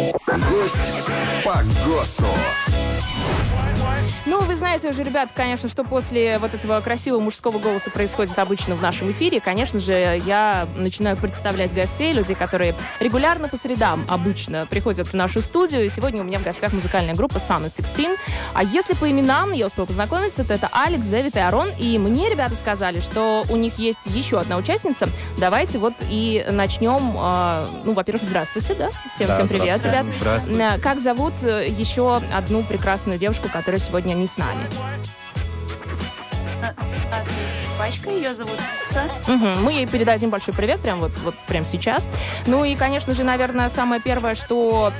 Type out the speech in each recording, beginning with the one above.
Гость по ГОСТу. Ну, вы знаете уже, ребят, конечно, что после вот этого красивого мужского голоса происходит обычно в нашем эфире. Конечно же, я начинаю представлять гостей, людей, которые регулярно по средам обычно приходят в нашу студию. И сегодня у меня в гостях музыкальная группа Summer 16. А если по именам, я успела познакомиться, то это Алекс, Дэвид и Арон. И мне ребята сказали, что у них есть еще одна участница. Давайте вот и начнем. Ну, во-первых, здравствуйте, да? Всем привет, ребят. Здравствуйте. Как зовут еще одну прекрасную девушку, которая сегодня не с нами? Пачка, ее зовут Лиса. Мы ей передадим большой привет прямо прямо сейчас. Ну и, конечно же, наверное, самое первое, что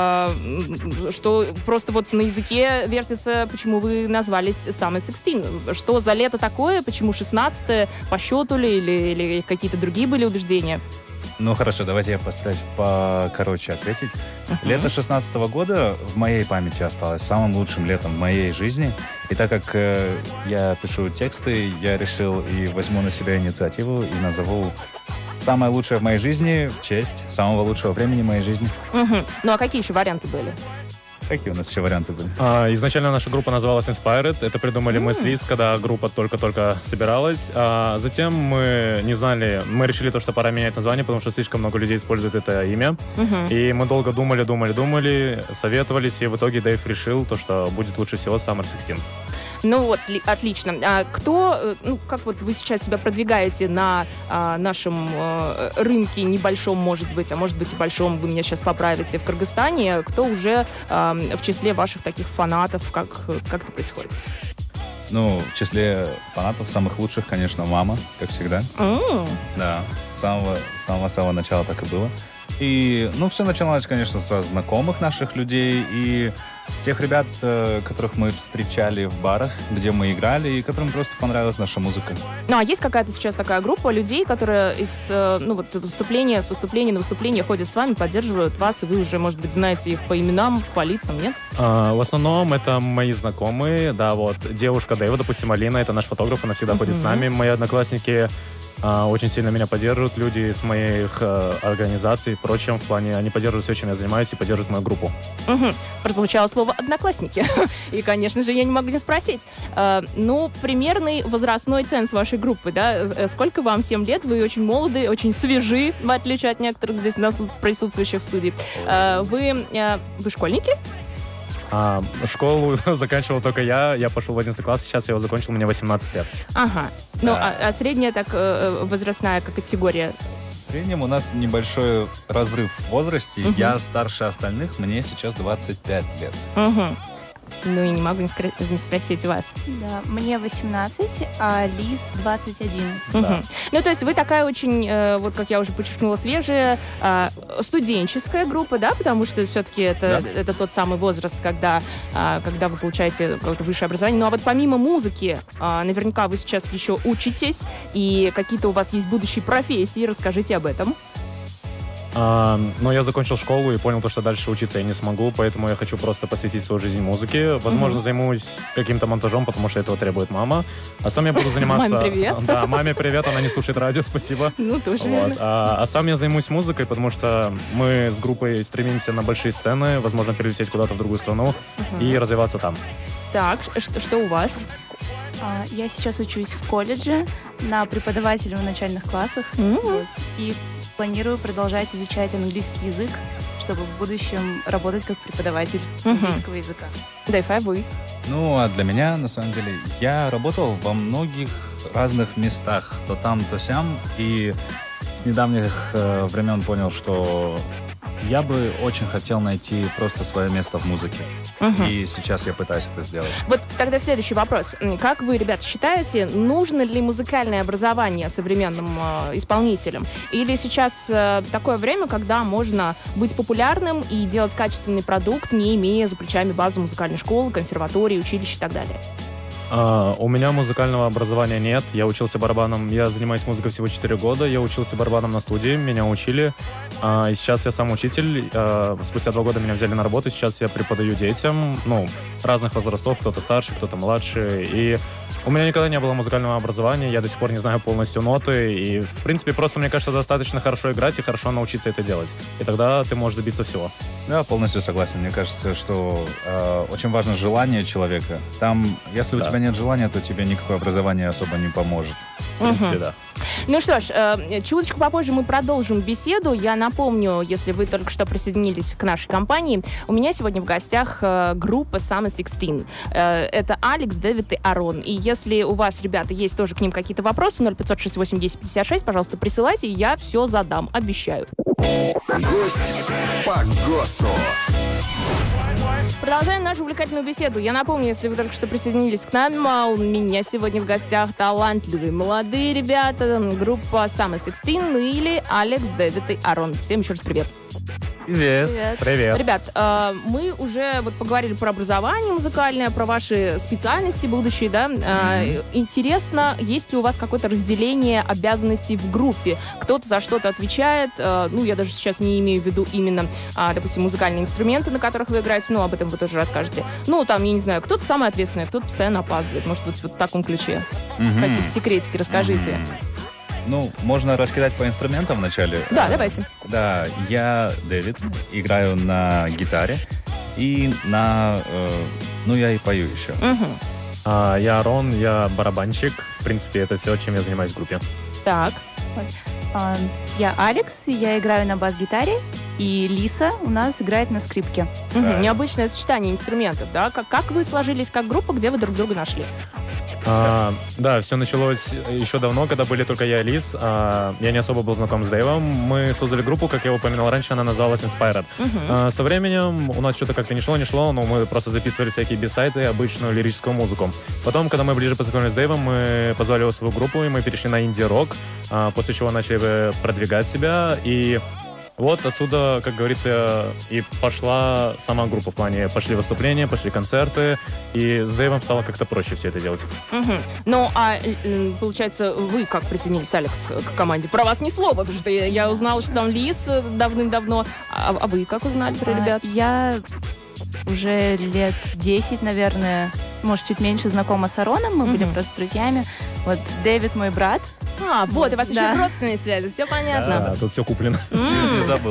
просто вот на языке вертится, почему вы назвались Summer 16. Что за лето такое? Почему 16-е? По счету ли? Или какие-то другие были убеждения? Ну хорошо, давайте я постараюсь покороче ответить. Лето 16-го года в моей памяти осталось самым лучшим летом в моей жизни. И так как я пишу тексты, я решил и возьму на себя инициативу и назову «Самое лучшее в моей жизни» в честь самого лучшего времени в моей жизни. Ну а какие еще варианты были? Какие у нас еще варианты были? Изначально наша группа называлась Inspired. Это придумали мы с Лиз, когда группа только-только собиралась. Затем мы не знали, мы решили то, что пора менять название, потому что слишком много людей используют это имя. И мы долго думали, советовались, и в итоге Дэйв решил то, что будет лучше всего Summer 16. Ну вот, отлично. А кто, как вот вы сейчас себя продвигаете на нашем рынке небольшом, может быть и большом, вы меня сейчас поправите, в Кыргызстане, кто уже в числе ваших таких фанатов, как это происходит? Ну, в числе фанатов самых лучших, конечно, мама, как всегда. Да, с самого начала так и было. И, все началось, конечно, со знакомых наших людей и с тех ребят, которых мы встречали в барах, где мы играли, и которым просто понравилась наша музыка. Ну, а есть какая-то сейчас такая группа людей, которые выступления на выступление ходят с вами, поддерживают вас, и вы уже, может быть, знаете их по именам, по лицам, нет? В основном это мои знакомые, да, вот девушка Дэйва, допустим, Алина, это наш фотограф, она всегда ходит с нами, мои одноклассники очень сильно меня поддерживают, люди с моих организаций и прочим, в плане, они поддерживают все, чем я занимаюсь, и поддерживают мою группу. Прозвучало слово «одноклассники». И, конечно же, я не могу не спросить. Примерный возрастной ценз вашей группы, да? Сколько вам? 7 лет? Вы очень молоды, очень свежи, в отличие от некоторых здесь нас присутствующих в студии. Вы школьники? Школу заканчивал только я пошел в 11 класс, сейчас я его закончил, мне 18 лет. Ага. А средняя так возрастная категория? В среднем у нас небольшой разрыв в возрасте. Я старше остальных, мне сейчас 25 лет. Ну и не могу не спросить вас. Да, мне 18, а Лиз 21. Да. Ну, то есть вы такая очень, вот как я уже подчеркнула, свежая, студенческая группа, да? Потому что все-таки это тот самый возраст, когда вы получаете какое-то высшее образование. Ну, а вот помимо музыки, наверняка вы сейчас еще учитесь, и какие-то у вас есть будущие профессии. Расскажите об этом. Но я закончил школу и понял, что дальше учиться я не смогу, поэтому я хочу просто посвятить свою жизнь музыке. Возможно, займусь каким-то монтажом, потому что этого требует мама. А сам я буду заниматься... Маме привет. Да, маме привет, она не слушает радио, спасибо. Ну, тоже верно. А сам я займусь музыкой, потому что мы с группой стремимся на большие сцены, возможно, перелететь куда-то в другую страну и развиваться там. Так, что у вас? Я сейчас учусь в колледже на преподавателя в начальных классах. И планирую продолжать изучать английский язык, чтобы в будущем работать как преподаватель английского языка. Дэйв, а вы? Ну, а для меня, на самом деле, я работал во многих разных местах, то там, то сям, и с недавних времен понял, что я бы очень хотел найти просто свое место в музыке. И сейчас я пытаюсь это сделать. Вот тогда следующий вопрос. Как вы, ребята, считаете, нужно ли музыкальное образование современным исполнителям? Или сейчас такое время, когда можно быть популярным и делать качественный продукт, не имея за плечами базу музыкальной школы, консерватории, училищ и так далее? У меня музыкального образования нет. Я учился барабаном. Я занимаюсь музыкой всего 4 года. Я учился барабаном на студии. Меня учили. И сейчас я сам учитель. Спустя 2 года меня взяли на работу. Сейчас я преподаю детям, разных возрастов. Кто-то старше, кто-то младше. И У меня никогда не было музыкального образования, я до сих пор не знаю полностью ноты, и, в принципе, просто, мне кажется, достаточно хорошо играть и хорошо научиться это делать. И тогда ты можешь добиться всего. Да, полностью согласен. Мне кажется, что очень важно желание человека. Там, если у тебя нет желания, то тебе никакое образование особо не поможет. В принципе, да. Ну что ж, чуточку попозже мы продолжим беседу. Я напомню, если вы только что присоединились к нашей компании, у меня сегодня в гостях группа Summer 16. Это Алекс, Дэвид и Арон. И если у вас, ребята, есть тоже к ним какие-то вопросы, 05681056, пожалуйста, присылайте, и я все задам, обещаю. Гость по ГОСТу. Продолжаем нашу увлекательную беседу. Я напомню, если вы только что присоединились к нам, у меня сегодня в гостях талантливые молодые ребята, группа Summer 16 или Алекс, Дэвид и Арон. Всем еще раз привет. Привет. Привет. Ребят, мы уже поговорили про образование музыкальное, про ваши специальности будущие, да? Интересно, есть ли у вас какое-то разделение обязанностей в группе? Кто-то за что-то отвечает, я даже сейчас не имею в виду именно, допустим, музыкальные инструменты, на которых вы играете, об этом вы тоже расскажете. Я не знаю, кто-то самый ответственный, кто-то постоянно опаздывает. Может быть, вот в таком ключе. Какие-то секретики расскажите. Можно раскидать по инструментам вначале. Да, давайте. Да, я Дэвид, играю на гитаре и я и пою еще. Я Арон, я барабанщик. В принципе, это все, чем я занимаюсь в группе. Так. Я Алекс, я играю на бас-гитаре, и Лиса у нас играет на скрипке. Необычное сочетание инструментов, да? Как вы сложились как группа, где вы друг друга нашли? Да, все началось еще давно, когда были только я и Лиз. Я не особо был знаком с Дэйвом. Мы создали группу, как я упоминал раньше, она называлась Inspired. Со временем у нас что-то как-то не шло, но мы просто записывали всякие бисайты, обычную лирическую музыку. Потом, когда мы ближе познакомились с Дэйвом, мы позвали его в свою группу, и мы перешли на инди-рок, после чего начали продвигать себя, и вот отсюда, как говорится, и пошла сама группа в плане. Пошли выступления, пошли концерты, и с Дэйвом стало как-то проще все это делать. Получается, вы как присоединились, Алекс, к команде? Про вас ни слова, потому что я узнала, что там Лиз давным-давно. А вы как узнали про ребят? Я уже лет 10, наверное, может, чуть меньше знакома с Ароном. Мы были просто друзьями. Вот Дэвид мой брат. И у вас еще родственные связи, все понятно. Да, тут все куплено. Не забыл.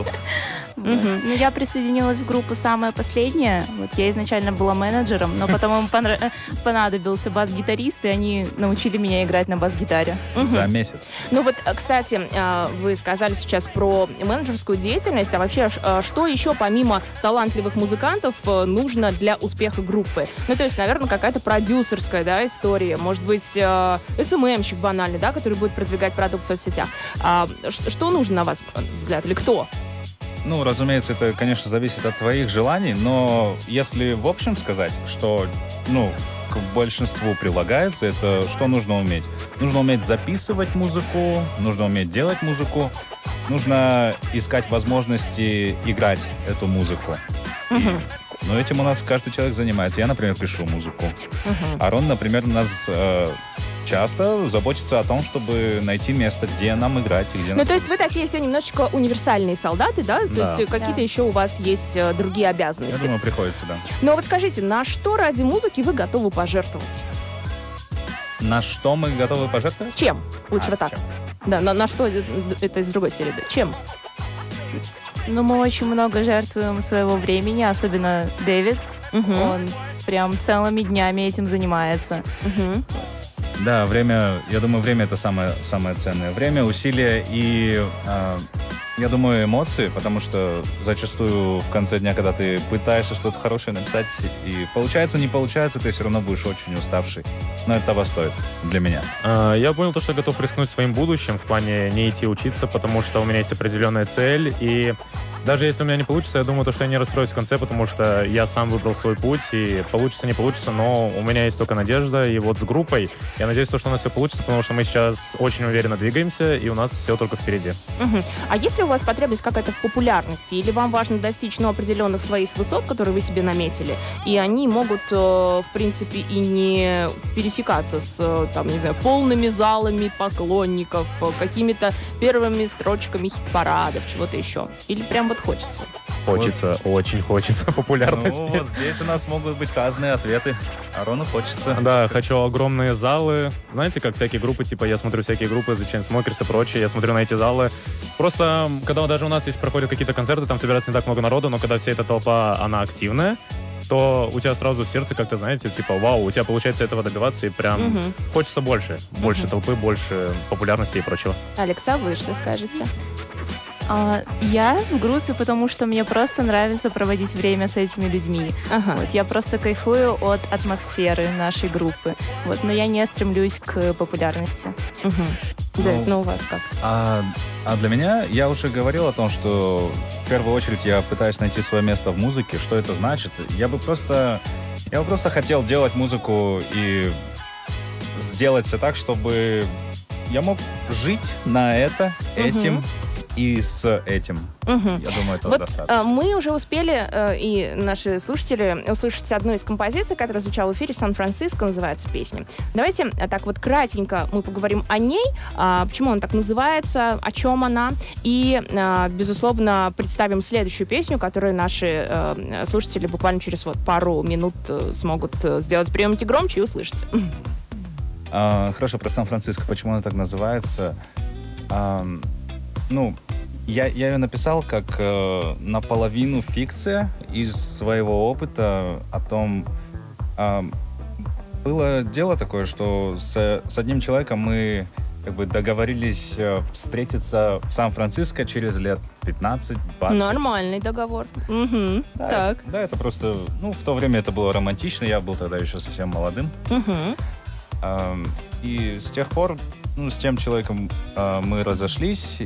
Я присоединилась в группу самая последняя. Я изначально была менеджером, но потом им понадобился бас-гитарист, и они научили меня играть на бас-гитаре. За месяц. Кстати, вы сказали сейчас про менеджерскую деятельность, а вообще, что еще помимо талантливых музыкантов нужно для успеха группы? То есть, наверное, какая-то продюсерская, да, история, может быть, СММщик банальный, да, который будет продвигать продукт в соцсетях. Что нужно, на ваш взгляд, или кто? Разумеется, это, конечно, зависит от твоих желаний, но если в общем сказать, что, к большинству прилагается, это что нужно уметь? Нужно уметь записывать музыку, нужно уметь делать музыку, нужно искать возможности играть эту музыку. Этим у нас каждый человек занимается. Я, например, пишу музыку. Арон, например, у нас часто заботится о том, чтобы найти место, где нам играть. И где то есть вы такие все немножечко универсальные солдаты, да? Да. То есть какие-то еще у вас есть другие обязанности. Я думаю, приходится, да. Скажите, на что ради музыки вы готовы пожертвовать? На что мы готовы пожертвовать? Чем? Лучше вот так. Чем? Да, на что это из другой серии. Чем? Мы очень много жертвуем своего времени, особенно Дэвид. Он прям целыми днями этим занимается. Да, я думаю, время это самое ценное. Время, усилия и, я думаю, эмоции, потому что зачастую в конце дня, когда ты пытаешься что-то хорошее написать, и получается, не получается, ты все равно будешь очень уставший. Но это того стоит для меня. Я понял то, что я готов рискнуть своим будущим в плане не идти учиться, потому что у меня есть определенная цель, и даже если у меня не получится, я думаю, что я не расстроюсь в конце, потому что я сам выбрал свой путь, и получится, не получится, но у меня есть только надежда, и вот с группой я надеюсь, что у нас все получится, потому что мы сейчас очень уверенно двигаемся, и у нас все только впереди. А есть ли у вас потребность какая-то в популярности, или вам важно достичь определенных своих высот, которые вы себе наметили, и они могут, в принципе, и не пересекаться с, полными залами поклонников, какими-то первыми строчками хит-парадов, чего-то еще? Или прям хочется? Очень хочется популярности. Ну, вот здесь у нас могут быть разные ответы. Арону хочется. Да, хочу огромные залы. Знаете, как всякие группы, типа, я смотрю всякие группы, The Chainsmokers и прочее, я смотрю на эти залы. Просто, когда даже у нас есть проходят какие-то концерты, там собирается не так много народу, но когда вся эта толпа, она активная, то у тебя сразу в сердце как-то, знаете, типа, вау, у тебя получается этого добиваться, и прям хочется больше. Больше толпы, больше популярности и прочего. Алекса, вы что скажете? Я в группе, потому что мне просто нравится проводить время с этими людьми. Вот, я просто кайфую от атмосферы нашей группы. Вот, но я не стремлюсь к популярности. Да, ну у вас как? А для меня, я уже говорил о том, что в первую очередь я пытаюсь найти свое место в музыке. Что это значит? Я бы просто хотел делать музыку и сделать все так, чтобы я мог жить на этим и с этим. Я думаю, этого достаточно. Мы уже успели, и наши слушатели, услышать одну из композиций, которая звучала в эфире, «Сан-Франциско» называется песня. Давайте так вот кратенько мы поговорим о ней, почему она так называется, о чем она, и, безусловно, представим следующую песню, которую наши слушатели буквально через пару минут смогут сделать приемники громче и услышать. Хорошо, про Сан-Франциско. Почему она так называется? Я ее написал как наполовину фикция из своего опыта о том... было дело такое, что с одним человеком мы договорились встретиться в Сан-Франциско через лет 15-20. Нормальный договор. Да, так. Это просто... в то время это было романтично, я был тогда еще совсем молодым. И с тех пор, с тем человеком мы разошлись.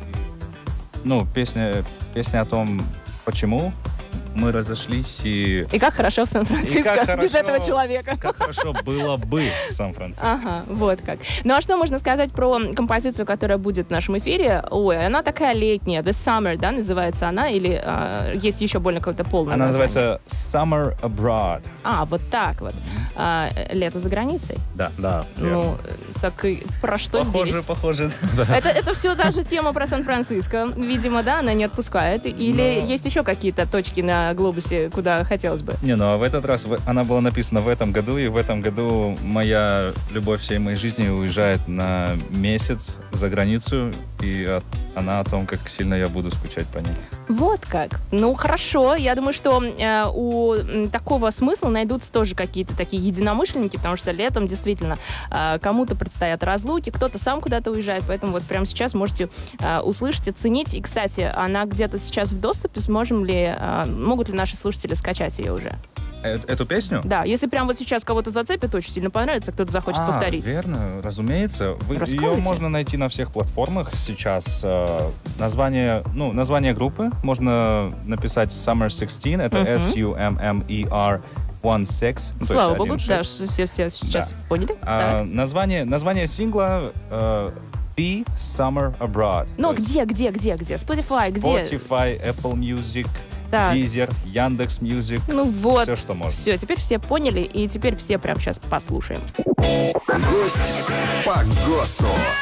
Песня о том, почему мы разошлись и как хорошо в Сан-Франциско без этого человека. Как хорошо было бы в Сан-Франциско. Вот как. А что можно сказать про композицию, которая будет в нашем эфире? Ой, она такая летняя, The Summer, да, называется она, или есть еще более какое-то полное Она название? называется Summer Abroad. Вот так вот. Лето за границей? Да. Так и про что здесь? Похоже. Это все та же тема про Сан-Франциско. Видимо, да, она не отпускает. Или есть еще какие-то точки на глобусе, куда хотелось бы? В этот раз она была написана в этом году, и в этом году моя любовь всей моей жизни уезжает на месяц за границу, и она о том, как сильно я буду скучать по ней. Вот как. Хорошо. Я думаю, что у такого смысла найдутся тоже какие-то такие единомышленники, потому что летом действительно кому-то предстоят разлуки, кто-то сам куда-то уезжает, поэтому вот прямо сейчас можете услышать, оценить. И, кстати, она где-то сейчас в доступе. Могут ли наши слушатели скачать ее уже? Эту песню? Да, если прям вот сейчас кого-то зацепит, очень сильно понравится, кто-то захочет повторить. Верно, разумеется. Ее можно найти на всех платформах сейчас. Название группы можно написать Summer 16, это SUMMER 16. Слава богу, да, все сейчас поняли. Название сингла The Summer Abroad. Где? Spotify, где? Spotify, Apple Music, Так. Deezer, Яндекс.Мьюзик. Вот. Все, что можно. Все, теперь все поняли, и теперь все прямо сейчас послушаем. Гость по ГОСТу.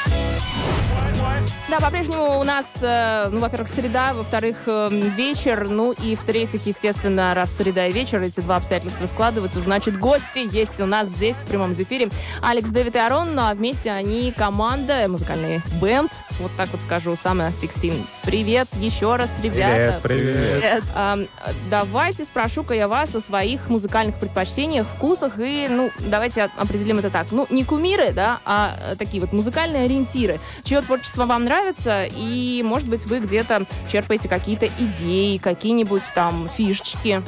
Да, по-прежнему у нас, во-первых, среда, во-вторых, вечер, и в-третьих, естественно, раз среда и вечер, эти два обстоятельства складываются, значит, гости есть у нас здесь, в прямом эфире. Алекс, Дэвид и Арон, а вместе они команда, музыкальный бенд, вот так вот скажу, Summer 16. Привет еще раз, ребята. Привет. Давайте спрошу-ка я вас о своих музыкальных предпочтениях, вкусах и, давайте определим это так. Не кумиры, да, а такие вот музыкальные ориентиры. Чье творчество вам нравится, и, может быть, вы где-то черпаете какие-то идеи, какие-нибудь там фишечки.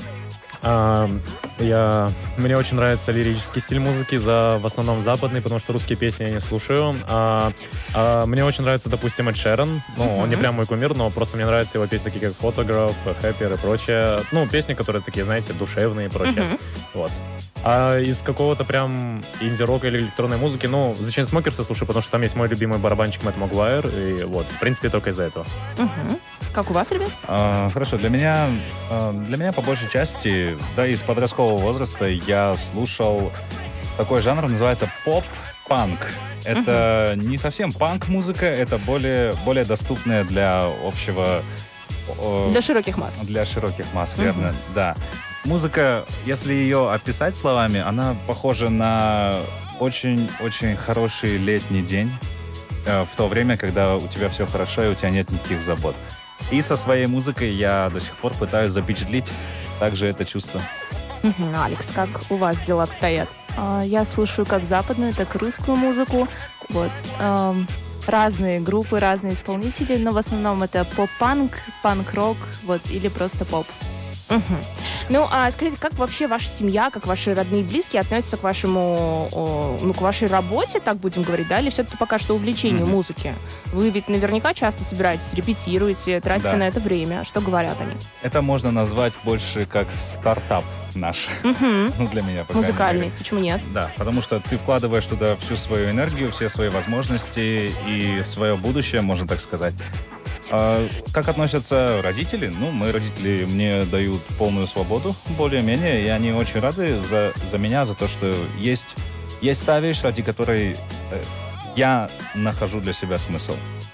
Мне очень нравится лирический стиль музыки, в основном западный, потому что русские песни я не слушаю. Мне очень нравится, допустим, Эд Шеран. Он не прям мой кумир, но просто мне нравятся его песни, такие как «Фотограф», «Хэппер» и прочее. Песни, которые такие, знаете, душевные и прочее. Вот. А из какого-то прям инди-рока или электронной музыки, The Chainsmokers я слушаю, потому что там есть мой любимый барабанщик Мэтт Магуайр, и вот, в принципе, только из-за этого. Как у вас, ребят? Хорошо, для меня по большей части, да, из подросткового возраста я слушал такой жанр, называется поп-панк. Это не совсем панк-музыка, это более доступная для общего Для широких масс. Для широких масс, верно, да. Музыка, если ее описать словами, она похожа на очень-очень хороший летний день в то время, когда у тебя все хорошо и у тебя нет никаких забот. И со своей музыкой я до сих пор пытаюсь запечатлеть также это чувство. Алекс, как у вас дела обстоят? Я слушаю как западную, так и русскую музыку. Вот. Разные группы, разные исполнители, но в основном это поп-панк, панк-рок, вот, или просто поп. Ну, а скажите, как вообще ваша семья, как ваши родные и близкие относятся к вашему, к вашей работе, так будем говорить, да, или все-таки пока что увлечению музыки? Вы ведь наверняка часто собираетесь, репетируете, тратите на это время. Что говорят они? Это можно назвать больше как стартап наш. Ну, для меня, по крайней Музыкальный. мере. Почему нет? Да, потому что ты вкладываешь туда всю свою энергию, все свои возможности и свое будущее, можно так сказать. Как относятся родители? Ну, мои родители мне дают полную свободу, более-менее, и они очень рады за меня, за то, что есть та вещь, ради которой я нахожу для себя смысл.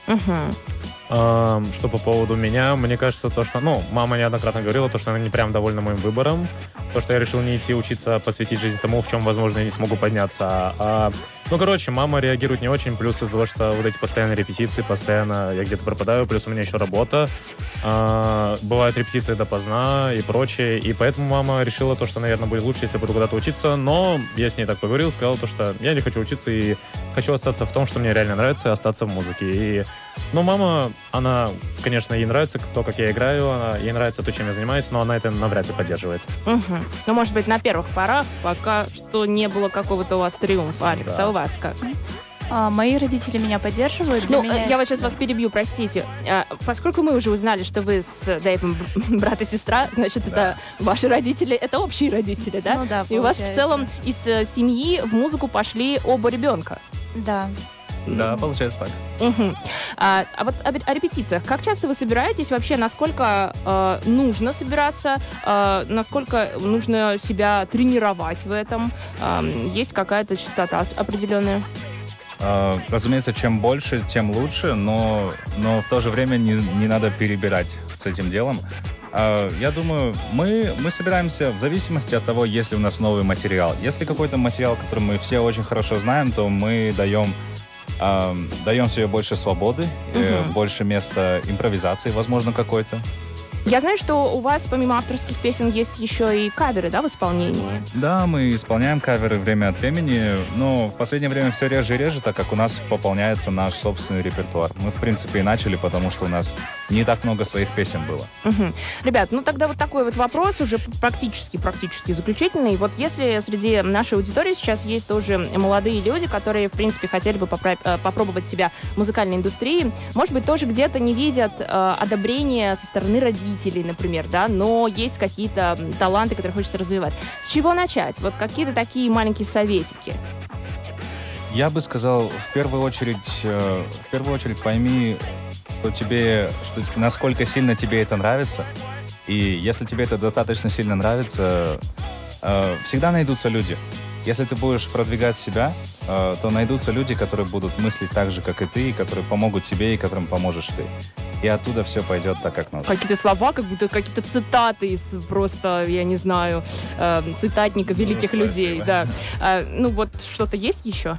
Что по поводу меня, мне кажется, то, что, мама неоднократно говорила, то, что она не прям довольна моим выбором, то, что я решил не идти учиться, посвятить жизнь тому, в чем, возможно, я не смогу подняться. Мама реагирует не очень, плюс из-за того, что вот эти постоянные репетиции, постоянно я где-то пропадаю, плюс у меня еще работа, бывают репетиции допоздна и прочее, и поэтому мама решила то, что, наверное, будет лучше, если я буду куда-то учиться, но я с ней так поговорил, сказал то, что я не хочу учиться и хочу остаться в том, что мне реально нравится, и остаться в музыке. И, мама, она, конечно, ей нравится то, как я играю, ей нравится то, чем я занимаюсь, но она это навряд ли поддерживает. Ну, может быть, на первых порах, пока что не было какого-то у вас триумфа. Алекс, а у вас как? Мои родители меня поддерживают. Я вот сейчас вас перебью, простите. Поскольку мы уже узнали, что вы с Дэйвом брат и сестра, значит, это ваши родители, это общие родители, да? Ну да, и у вас в целом из семьи в музыку пошли оба ребенка. Да. Да, получается так. А вот о репетициях. Как часто вы собираетесь? Вообще, насколько нужно собираться? Насколько нужно себя тренировать в этом? Есть какая-то частота определенная? Разумеется, чем больше, тем лучше, но в то же время не надо перебирать с этим делом. Я думаю, мы собираемся в зависимости от того, есть ли у нас новый материал. Если какой-то материал, который мы все очень хорошо знаем, то мы даем себе больше свободы, больше места импровизации, возможно, какой-то. Я знаю, что у вас помимо авторских песен есть еще и каверы, да, в исполнении? Да, мы исполняем каверы время от времени, но в последнее время все реже и реже, так как у нас пополняется наш собственный репертуар. Мы, в принципе, и начали, потому что у нас не так много своих песен было. Ребят, тогда вот такой вот вопрос уже практически заключительный. Вот если среди нашей аудитории сейчас есть тоже молодые люди, которые, в принципе, хотели бы попробовать себя в музыкальной индустрии, может быть, тоже где-то не видят одобрения со стороны родителей, например, да, но есть какие-то таланты, которые хочется развивать. С чего начать? Вот какие-то такие маленькие советики. Я бы сказал, в первую очередь пойми, насколько сильно тебе это нравится. И если тебе это достаточно сильно нравится, всегда найдутся люди. Если ты будешь продвигать себя, то найдутся люди, которые будут мыслить так же, как и ты, и которые помогут тебе, и которым поможешь ты. И оттуда все пойдет так, как нужно. Какие-то слова, как будто какие-то цитаты из просто, я не знаю, цитатника великих людей. Да. Вот что-то есть еще?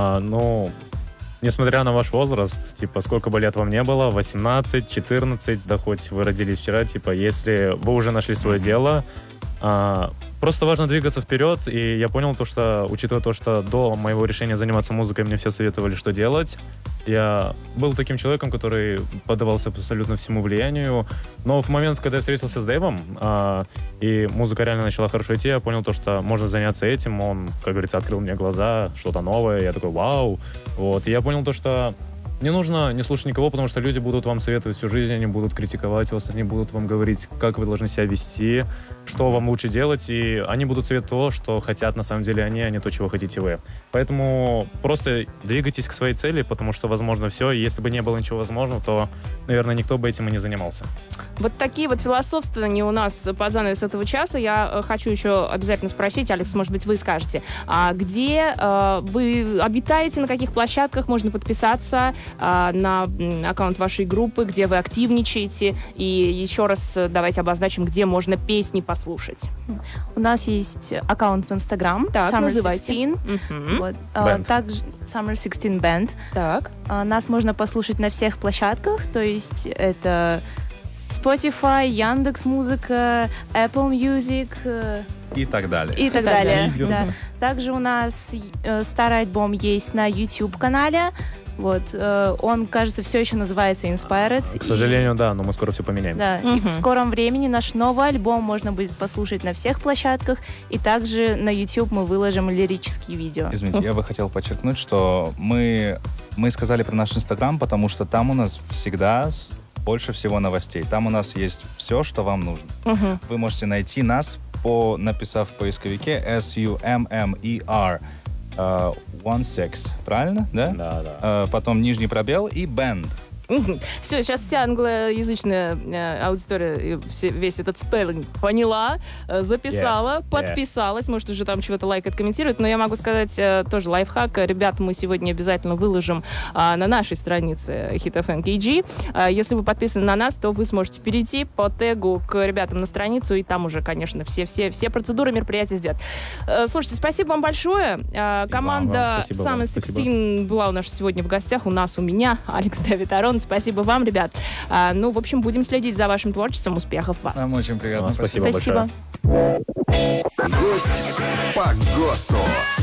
Несмотря на ваш возраст, сколько бы лет вам не было, 18, 14, да хоть вы родились вчера, если вы уже нашли свое дело, просто важно двигаться вперед, и я понял то, что, учитывая то, что до моего решения заниматься музыкой мне все советовали, что делать, я был таким человеком, который поддавался абсолютно всему влиянию, но в момент, когда я встретился с Дэйвом, и музыка реально начала хорошо идти, я понял то, что можно заняться этим, он, как говорится, открыл мне глаза, что-то новое, я такой, вау, и я понял то, что не нужно не слушать никого, потому что люди будут вам советовать всю жизнь, они будут критиковать вас, они будут вам говорить, как вы должны себя вести, что вам лучше делать, и они будут советовать то, что хотят на самом деле они, а не то, чего хотите вы. Поэтому просто двигайтесь к своей цели, потому что возможно все, и если бы не было ничего возможного, то, наверное, никто бы этим и не занимался. Вот такие вот философствования у нас под занавес этого часа. Я хочу еще обязательно спросить, Алекс, может быть, вы скажете, где вы обитаете, на каких площадках можно подписаться, на аккаунт вашей группы, где вы активничаете. И еще раз давайте обозначим, где можно песни послушать. У нас есть аккаунт в Instagram. Так, Summer называйте. 16. Вот. Также Summer 16 Band. Так. Нас можно послушать на всех площадках, то есть это Spotify, Яндекс.Музыка, Apple Music И так далее. и так далее. Deezer. Да. Также у нас старый альбом есть на YouTube-канале. Вот. Он, кажется, все еще называется Inspired. К сожалению, да, но мы скоро все поменяем. Да, и в скором времени наш новый альбом можно будет послушать на всех площадках, и также на YouTube мы выложим лирические видео. Извините, я бы хотел подчеркнуть, что мы сказали про наш Инстаграм, потому что там у нас всегда больше всего новостей. Там у нас есть все, что вам нужно. Вы можете найти нас, написав в поисковике SUMMER 16, правильно? Да? Да. Потом нижний пробел и band. Все, сейчас вся англоязычная аудитория весь этот спеллинг поняла, записала, подписалась, может, уже там чего-то лайкает, комментирует, но я могу сказать тоже лайфхак. Ребят, мы сегодня обязательно выложим на нашей странице Hit FM KG. Если вы подписаны на нас, то вы сможете перейти по тегу к ребятам на страницу, и там уже, конечно, все процедуры мероприятия сделать. Слушайте, спасибо вам большое. Команда Summer 16 была у нас сегодня в гостях, у меня, Алекс, Давид, Арон. Спасибо вам, ребят. В общем, будем следить за вашим творчеством. Успехов вам. Нам очень приятно. Спасибо большое. Спасибо. Гость по ГОСТу.